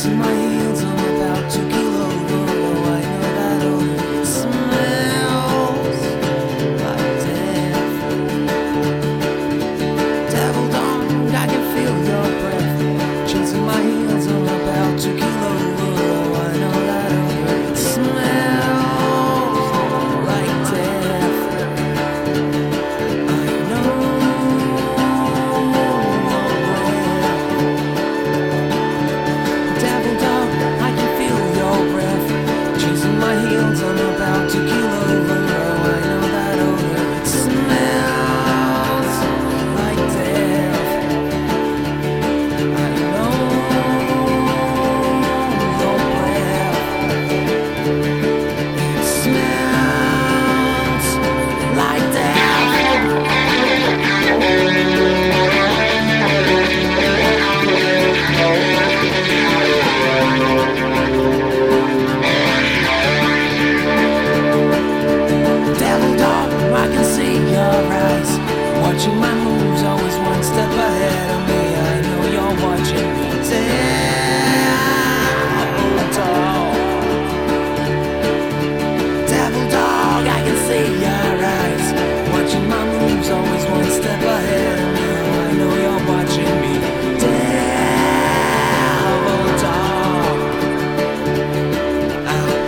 chasing my heels, I'm about to keel over. Oh, I know that odor, it smells like death. Devil dog, I can feel your breath. Chasing my heels, I'm about to keel over. Oh, I know that odor, it smells like death. I know I'm about to keel over. Oh, I know that odor, it smells like death. I know your breath, it smells like death. I can see your eyes, watching my moves, always one step ahead of me. I know you're watching me. Devil dog, I can see your eyes, watching my moves, always one step ahead of me. I know you're watching me. Devil dog, I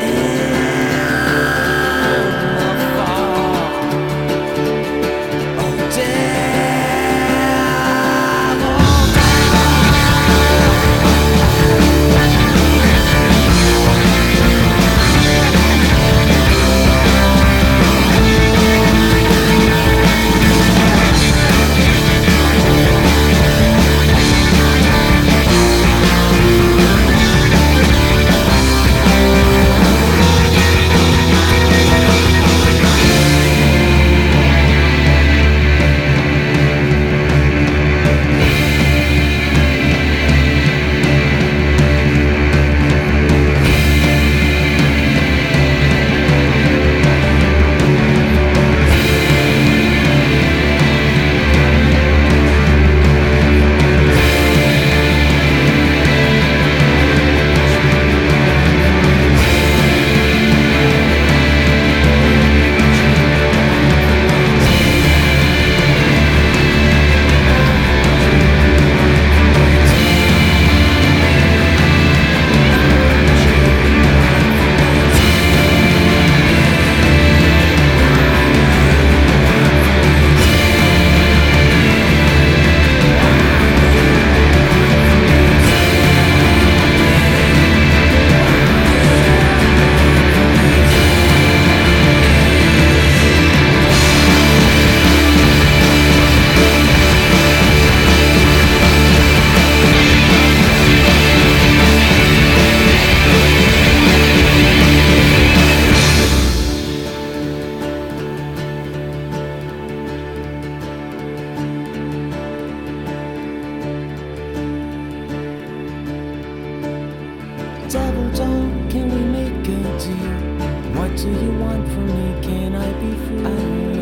Devil dog, can we make a deal? What do you want from me? Can I be free?